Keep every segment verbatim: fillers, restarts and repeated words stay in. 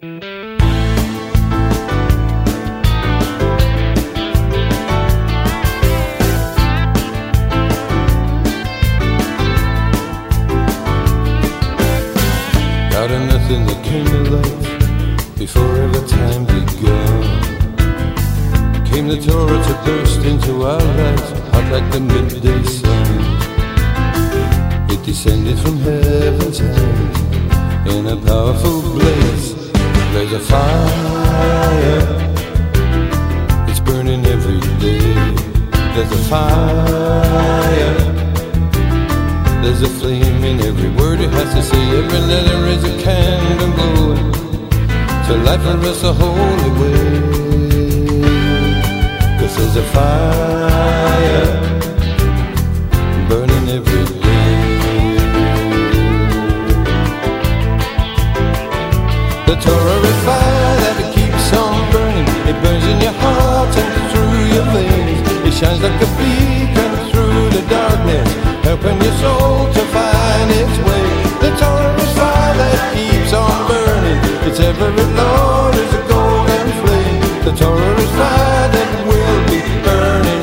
Out of nothing that came to life before ever time begun. Came the Torah to burst into our lives, hot like the midday sun. It descended from heaven's hand in a powerful blaze. There's a fire, it's burning every day. There's a fire, there's a flame in every word it has to say. Every letter is a candle glowing to light for us a holy way. 'Cause there's a fire burning every day. The Torah is fire that it keeps on burning. It burns in your heart and through your veins. It shines like a beacon through the darkness, helping your soul to find its way. The Torah is fire that keeps on burning. Its every Lord is a golden flame. The Torah is fire that will be burning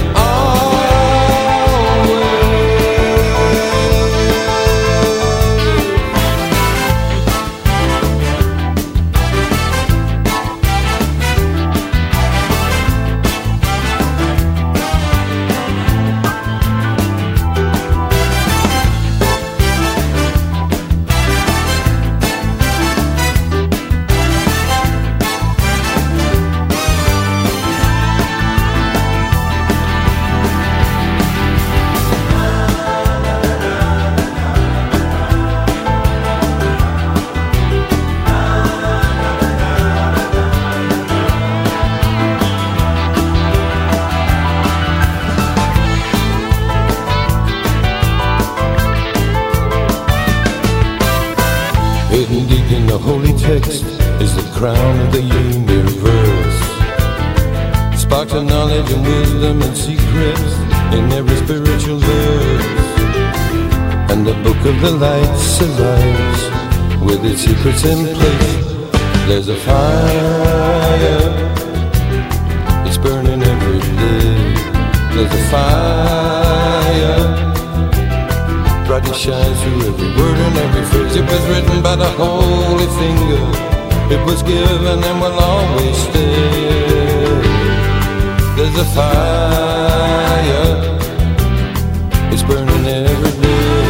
hidden deep in the holy text is the crown of the universe. Sparks of knowledge and wisdom and secrets in every spiritual verse. And the book of the lights arrives with its secrets in place. There's a fire, it's burning every day. There's a fire, brightly shines through every word and every phrase. It was written by the holy finger. It was given and will always stay. There's a fire, it's burning every day.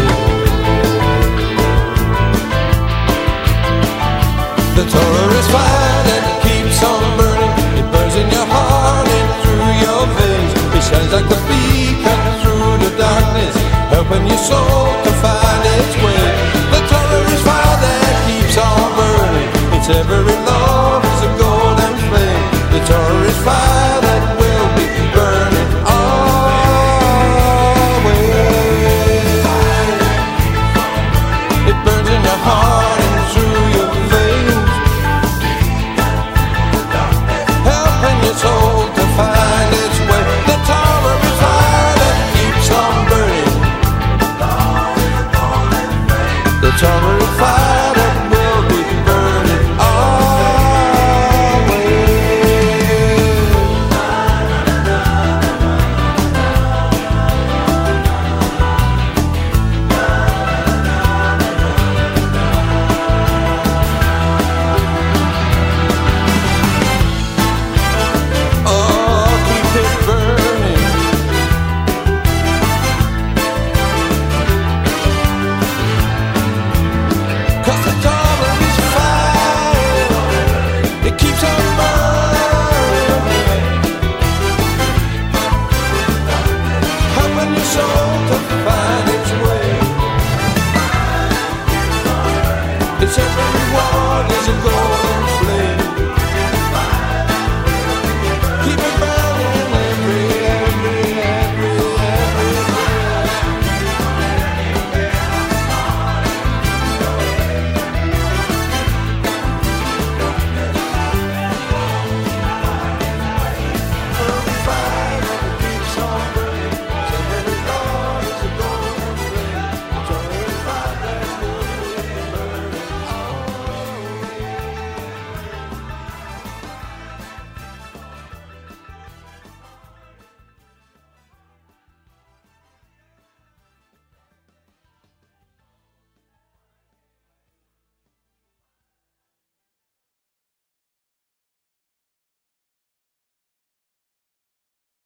The Torah is fire that keeps on burning. It burns in your heart and through your veins. It shines like a beacon through the darkness, helping your soul to find